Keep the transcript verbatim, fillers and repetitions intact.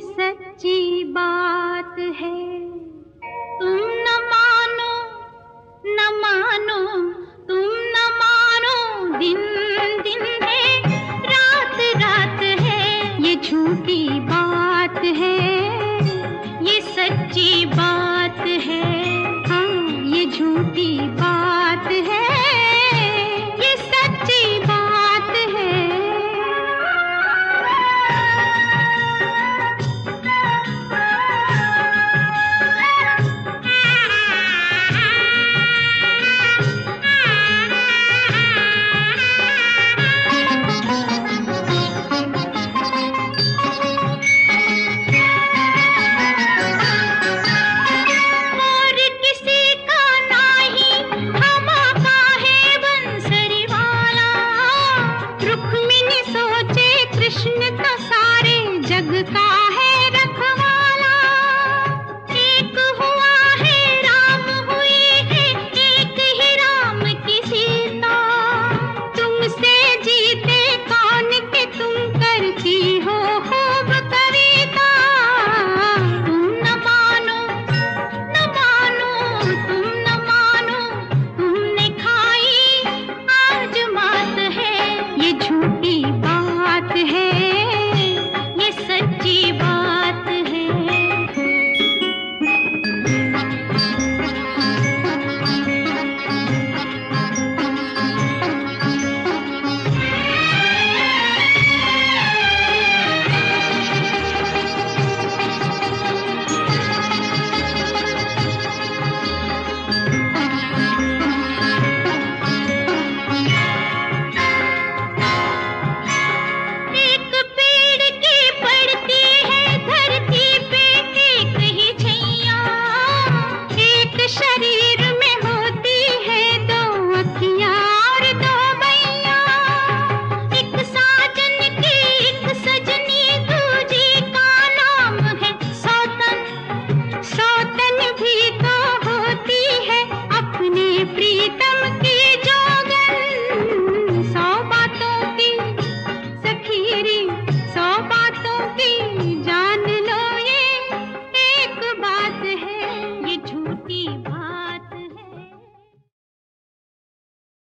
सच्ची बात है। तुम न मानो न मानो, तुम न मानो, दिन दिन है, रात रात है, ये झूठी बात है, ये सच्ची बात है। हाँ, ये झूठी बात है, ये सच्ची बात है। कृष्ण तो सारे जग का है रखवाला।